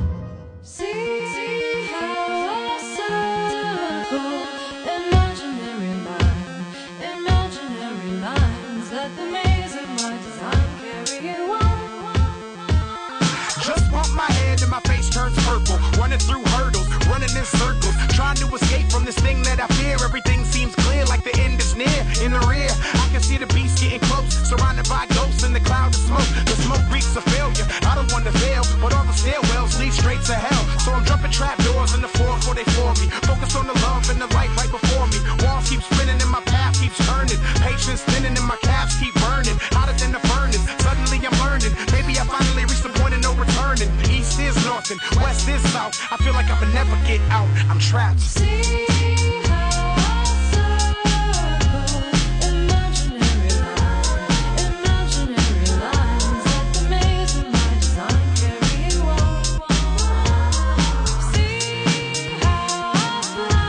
Through hurdles, running in circles, trying to escape from this thing that I fear. Everything seems clear, like the end is near. In the rear, I can see the beast getting close, surrounded by ghosts in the cloud of smoke. The smoke reeks of failure. I don't want to fail, but all the stairwells lead straight to hell. So I'm jumping trap doors in the floor before they for me. Focus on the love and the light right before me. Walls keep spinning and my path keeps turning. Patience thinning and my calves keep burning. Hotter than the furnace. Suddenly I'm learning. Maybe I finally reached the point of no returning. East is north and west is south. I feel like I will never get out. I'm trapped. See how I circle imaginary lines, imaginary lines, like the maze in my design carry you on. See how I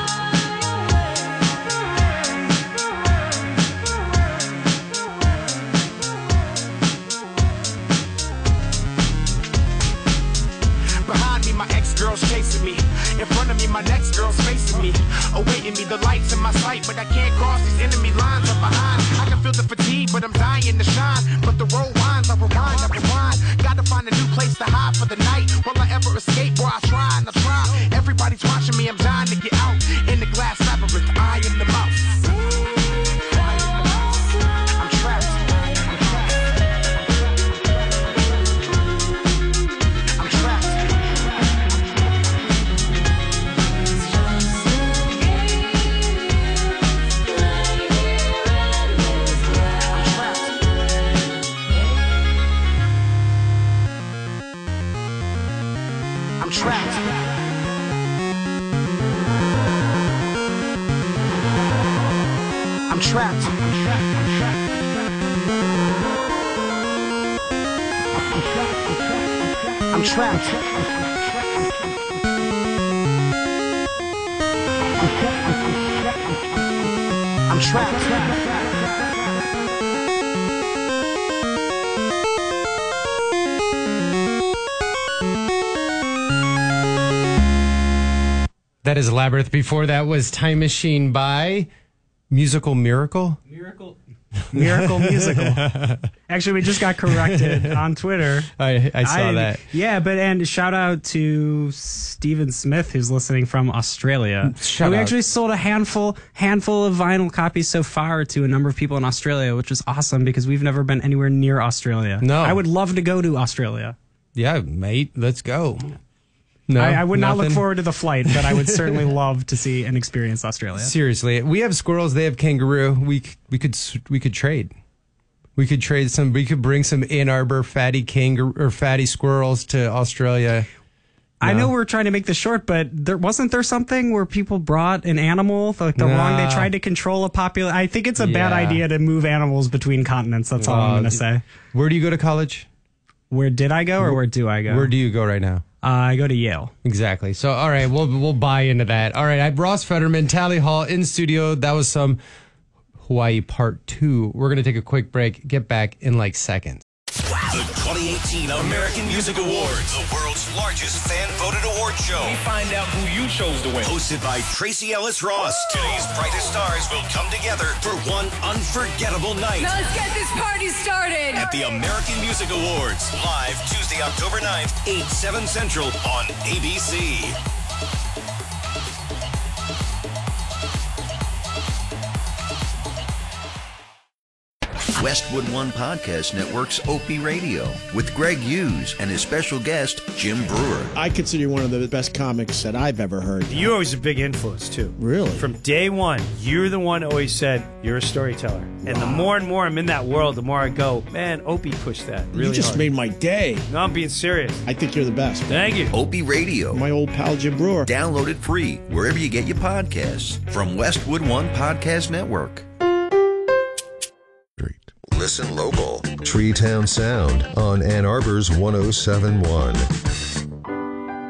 fly away. Behind me, my ex-girl's chasing me. In front of me, my next girl's facing me. Awaiting me, the lights in my sight, but I can't cross these enemy lines up behind. I can feel the fatigue, but I'm dying to shine. But the road winds, I rewind, I rewind. Gotta find a new place to hide for the night. Will I ever escape? Boy, I try and I try. Everybody's watching me, I'm dying to get out. In the glass labyrinth, I am the mouse. I'm trapped. I'm trapped. I'm trapped. I'm trapped. I'm trapped. I'm trapped. That is Labyrinth. Before that was Time Machine by Musical Miracle. Miracle. Miracle Musical. Actually, we just got corrected on Twitter. I, I saw I, that. Yeah, but and shout out to Stephen Smith, who's listening from Australia. Shout and we out. actually sold a handful handful of vinyl copies so far to a number of people in Australia, which is awesome because we've never been anywhere near Australia. No. I would love to go to Australia. Yeah, mate, let's go. No, I, I would not look nothing? forward to the flight, but I would certainly love to see and experience Australia. Seriously, we have squirrels. They have kangaroo. We c- we could s- we could trade. We could trade some. We could bring some Ann Arbor fatty kangaroo or fatty squirrels to Australia. I No. know we're trying to make this short, but there wasn't there something where people brought an animal, like the wrong. They Nah. tried to control a population. I think it's a bad Yeah. idea to move animals between continents. That's all I'm Uh, going to say. Where do you go to college? Where did I go, or where do I go? Where do you go right now? Uh, I go to Yale. Exactly. So, all right, we'll we'll buy into that. All right, I have Ross Fetterman, Tally Hall in studio. That was some Hawaii Part Two. We're gonna take a quick break. Get back in like seconds. The twenty eighteen American Music Awards, the world's largest fan-voted award show. We find out who you chose to win. Hosted by Tracy Ellis Ross. Today's brightest stars will come together for one unforgettable night. Now let's get this party started. At the American Music Awards, live Tuesday, October ninth, eight, seven Central on A B C. Westwood One Podcast Network's Opie Radio with Greg Hughes and his special guest, Jim Brewer. I consider you one of the best comics that I've ever heard. You're always a big influence, too. Really? From day one, you're the one who always said, you're a storyteller. And the more and more I'm in that world, the more I go, man, Opie pushed that really You just hard. made my day. No, I'm being serious. I think you're the best. Thank you. Opie Radio. My old pal Jim Brewer. Download it free wherever you get your podcasts from Westwood One Podcast Network. Listen local. Tree Town Sound on Ann Arbor's one oh seven point one.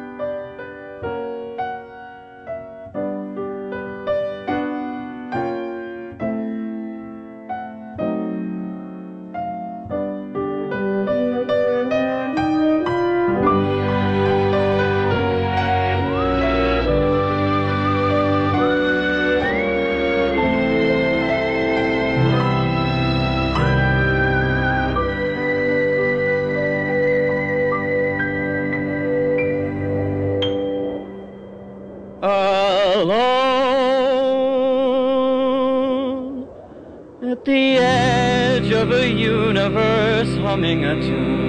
Alone at the edge of a universe humming a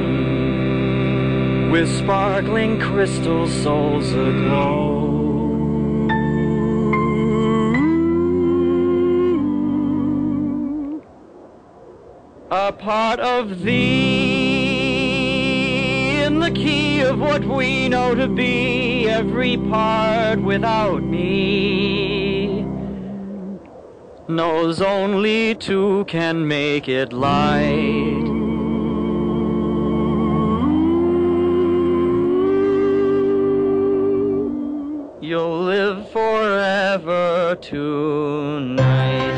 tune with sparkling crystal souls aglow. A part of thee in the key of what we know to be every part without me knows only two can make it light. You'll live forever tonight.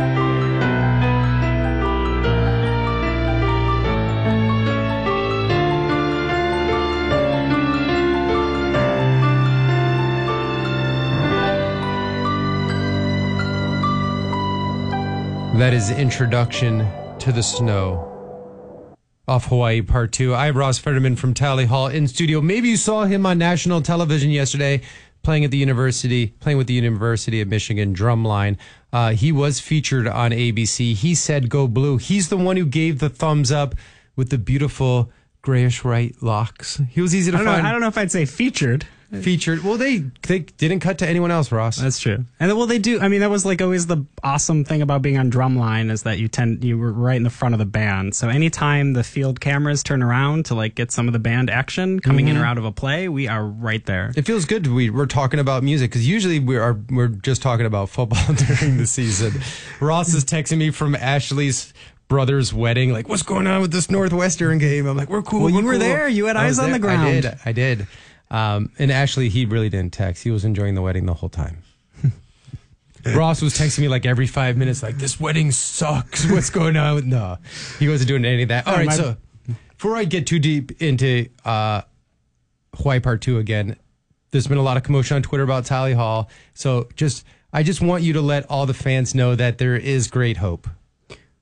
That is Introduction to the Snow off Hawaii Part two. I have Ross Fetterman from Tally Hall in studio. Maybe you saw him on national television yesterday playing at the university, playing with the University of Michigan Drumline. Uh, he was featured on A B C. He said go blue. He's the one who gave the thumbs up with the beautiful grayish white locks. He was easy to I don't find. know, I don't know if I'd say featured. Featured. Well, they they didn't cut to anyone else, Ross. That's true. And well, they do. I mean, that was like always the awesome thing about being on Drumline is that you tend you were right in the front of the band. So anytime the field cameras turn around to like get some of the band action coming in Mhm. or out of a play, we are right there. It feels good we, we're talking about music because usually we are we're just talking about football during the season. Ross is texting me from Ashley's brother's wedding, like, what's going on with this Northwestern game? I'm like, we're cool. Well, we're you were cool. there. You had I eyes was on there. the ground. I did. I did. Um, and Ashley, he really didn't text. He was enjoying the wedding the whole time. Ross was texting me like every five minutes, like, this wedding sucks. What's going on? With No, he wasn't doing any of that. All Oh, right, my- so before I get too deep into uh, Hawaii Part two again, there's been a lot of commotion on Twitter about Tally Hall. So just, I just want you to let all the fans know that there is great hope.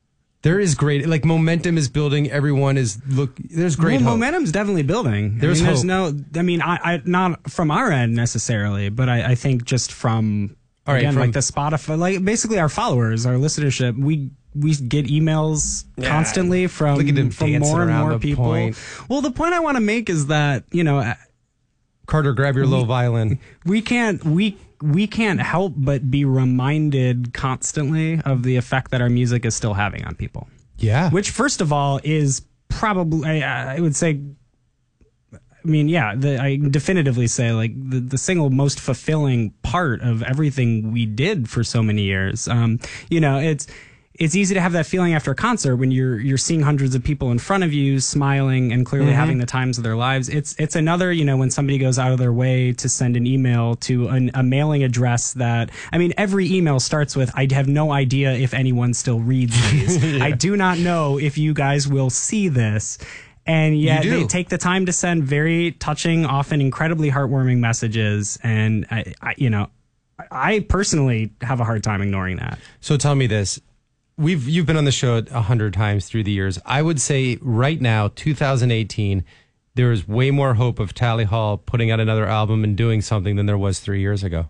There is great, like momentum is building. Everyone is look. There's great well, hope. momentum's definitely building. There's I mean, there's hope. no. I mean, I, I not from our end necessarily, but I, I think just from All right, again, from- like the Spotify, like basically our followers, our listenership, we we get emails Yeah. constantly from Look at them from dancing more and around more the people. point. Well, the point I want to make is that you know, Carter, grab your little violin. we can't we. We can't help but be reminded constantly of the effect that our music is still having on people. Yeah. Which, first of all, is probably, I, I would say, I mean, yeah, the, I can definitively say, like, the, the single most fulfilling part of everything we did for so many years. Um, you know, it's it's easy to have that feeling after a concert when you're you're seeing hundreds of people in front of you smiling and clearly Mhm. having the times of their lives. It's it's another, you know, when somebody goes out of their way to send an email to an, a mailing address that, I mean, every email starts with, I have no idea if anyone still reads these. Yeah. I do not know if you guys will see this. And yet You do. they take the time to send very touching, often incredibly heartwarming messages. And, I, I, you know, I personally have a hard time ignoring that. So tell me this. We've you've been on the show a hundred times through the years. I would say right now, two thousand eighteen, there is way more hope of Tally Hall putting out another album and doing something than there was three years ago.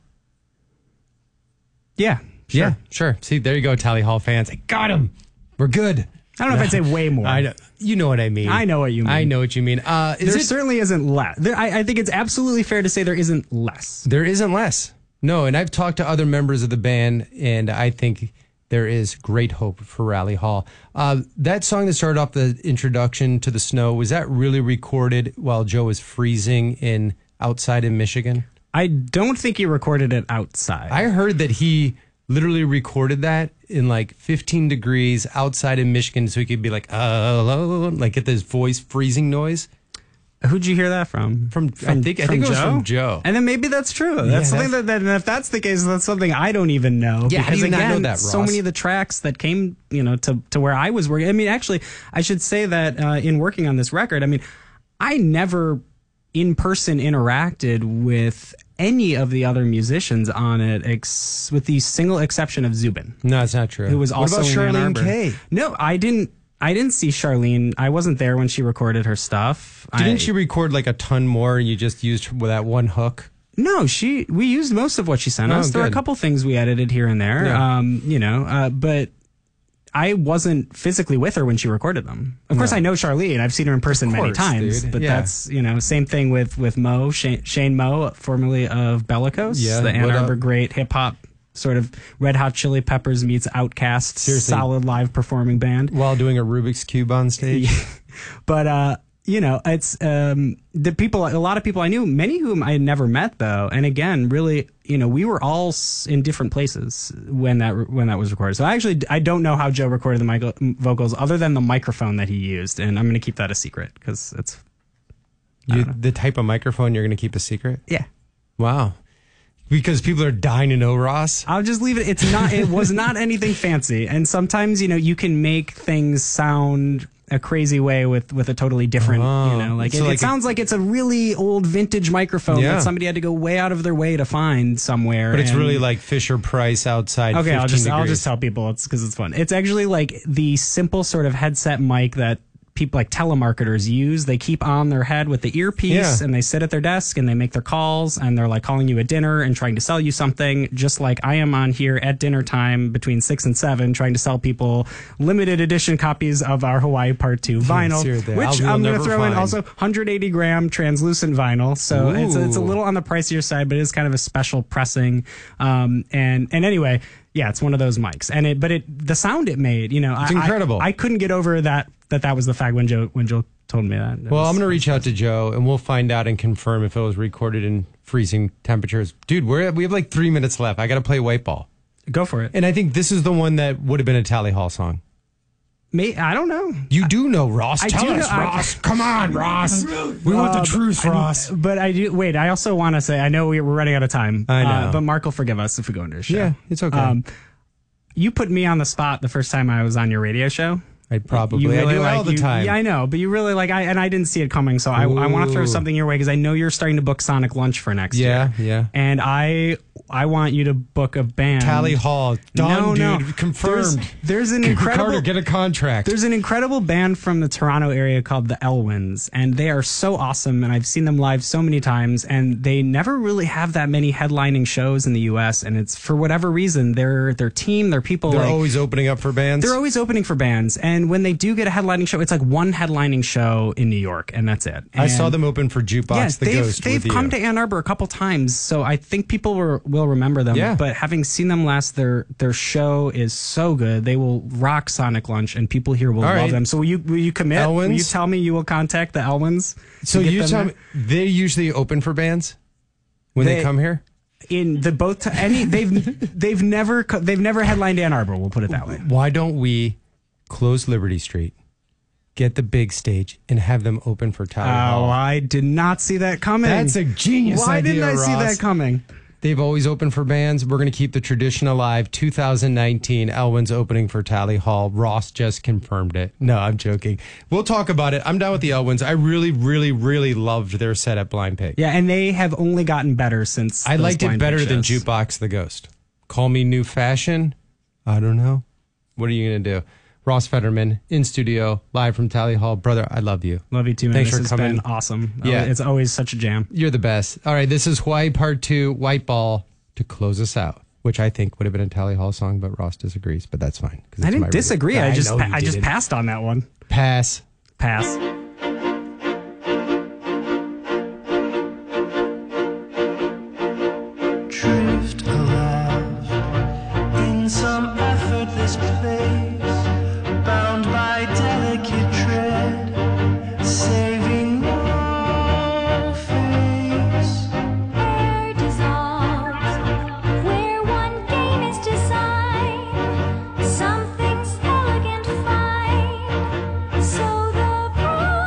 Yeah, sure. Yeah, sure. See, there you go, Tally Hall fans. I got him. We're good. I don't know if I'd say way more. I know, you know what I mean. I know what you mean. I know what you mean. Uh, is there it, certainly isn't less. There, I, I think it's absolutely fair to say there isn't less. There isn't less. No, and I've talked to other members of the band, and I think there is great hope for Rally Hall. Uh, that song that started off the introduction to the snow, was that really recorded while Joe was freezing in outside in Michigan? I don't think he recorded it outside. I heard that he literally recorded that in like fifteen degrees outside in Michigan so he could be like, uh, like get this voice freezing noise. Who'd you hear that from? From, I think, I think it was from Joe. And then maybe that's true. That's Yeah, something that's- that, that, if that's the case, that's something I don't even know. Yeah, how do because you not again, know that, so Ross? many of the tracks that came, you know, to, to where I was working. I mean, actually, I should say that uh, in working on this record, I mean, I never in person interacted with any of the other musicians on it, ex- with the single exception of Zubin. No, it's not true. Who was What also about in Ann Charlene Arbor. Kay? No, I didn't. I didn't see Charlene. I wasn't there when she recorded her stuff. Didn't I, she record like a ton more and you just used with that one hook? No, she. We used most of what she sent Oh, us. There were a good. couple things we edited here and there. Yeah. Um, you know, uh, but I wasn't physically with her when she recorded them. Of course, No. I know Charlene. I've seen her in person many course, times. dude. But Yeah. that's, you know, same thing with with Mo Shane, Shane Mo, formerly of Bellicose, Yeah, the Ann what up? Arbor great hip hop sort of Red Hot Chili Peppers meets Outkast, Seriously. solid live performing band. While doing a Rubik's Cube on stage? But uh, you know, it's um, the people. A lot of people I knew, many whom I had never met, though. And again, really, you know, we were all s- in different places when that when that was recorded. So I actually I don't know how Joe recorded the mic- vocals, other than the microphone that he used, and I'm going to keep that a secret because it's You, the type of microphone you're going to keep a secret? yeah. Wow. Because people are dying to know, Ross. I'll just leave it. It's not. It was not anything fancy. And sometimes, you know, you can make things sound a crazy way with with a totally different. Oh. You know, like, So it, like it sounds like it's a really old vintage microphone Yeah. that somebody had to go way out of their way to find somewhere. But it's and- really like Fisher Price outside. Okay, I'll fifteen just I'll degrees. just tell people it's because it's fun. It's actually like the simple sort of headset mic that people like telemarketers use. They keep on their head with the earpiece Yeah. and they sit at their desk and they make their calls and they're like calling you at dinner and trying to sell you something, just like I am on here at dinner time between six and seven trying to sell people limited edition copies of our Hawaii Part Two vinyl, Sure, the which album I'm you'll going to never throw in find. also one hundred eighty gram translucent vinyl. So it's a, it's a Ooh. little on the pricier side, but it is kind of a special pressing. Um, and and anyway, yeah, it's one of those mics, and it but it the sound it made, you know, It's I, incredible. I, I couldn't get over that that that was the fact when Joe when Joe told me that. It Well, was- I'm going to reach out to Joe and we'll find out and confirm if it was recorded in freezing temperatures. Dude, we're we have like three minutes left. I got to play white ball. Go for it. And I think this is the one that would have been a Tally Hall song. May, I don't know. You do know, Ross. I Tell do us, know- I- Ross. Come on, Ross. We want the Uh, truth, I- Ross. But I do. Wait, I also want to say I know we- we're running out of time. I know. uh, but Mark will forgive us if we go into his show. Yeah, it's okay. Um, you put me on the spot the first time I was on your radio show. I probably You really I do like, all the you- time. Yeah, I know, but you really like. I and I didn't see it coming, so I, I want to throw Ooh. something your way because I know you're starting to book Sonic Lunch for next Yeah, year. yeah. And I I want you to book a band. Tally Hall. Done, no, dude. no. Confirmed. There's, there's an Carter, incredible. get a contract. There's an incredible band from the Toronto area called the Elwins, and they are so awesome. And I've seen them live so many times, and they never really have that many headlining shows in the U S. And it's for whatever reason, their their team, their people, They're like, always opening up for bands. they're always opening for bands. And when they do get a headlining show, it's like one headlining show in New York, and that's it. I saw And- them open for Jukebox yeah, the they've, Ghost. they've with come you. to Ann Arbor a couple times, so I think people will, will remember them. Yeah. But having seen them last, their their show is so good. They will rock Sonic Lunch, and people here will All love right. them. So will you will you commit? Elwins? Will you tell me you will contact the Elwins? to So get you them tell there? me they usually open for bands when they, They- come here. in the both t- any they've they've never co- they've never headlined Ann Arbor. We'll put it that way. Why don't we close Liberty Street, get the big stage, and have them open for Tally Oh, Hall? I did not see that coming. That's a genius Why idea, didn't I see Ross. that coming? They've always opened for bands. We're going to keep the tradition alive. two thousand nineteen, Elwin's opening for Tally Hall. Ross just confirmed it. No, I'm joking. We'll talk about it. I'm down with the Elwins. I really, really, really loved their set at Blind Pig. Yeah, and they have only gotten better since. I those liked it Blind better Pig than shows. Jukebox the Ghost. Call me new fashion. I don't know. What are you going to do? Ross Fetterman in studio, live from Tally Hall. Brother, I love you. Love you too, man. Thanks this for has coming. been awesome. Yeah. Oh, it's always such a jam. You're the best. All right, this is Hawaii Part two, White Ball, to close us out, which I think would have been a Tally Hall song, but Ross disagrees, but that's fine. 'cause I it's didn't my disagree. review. I just know pa- you I just didn't. passed on that one. Pass. Pass. Drift alive in some effortless place, bound by delicate tread, saving no face. Air dissolves where one game is designed. Something's elegant fine. So the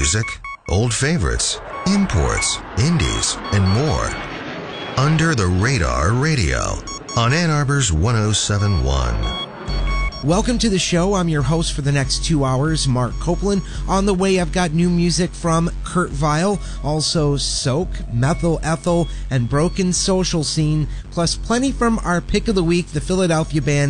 music, old favorites, imports, indies, and more. Under the Radar Radio on Ann Arbor's one oh seven point one. Welcome to the show. I'm your host for the next two hours, Mark Copeland. On the way, I've got new music from Kurt Vile, also Soak, Methyl Ethel, and Broken Social Scene, plus plenty from our pick of the week, the Philadelphia band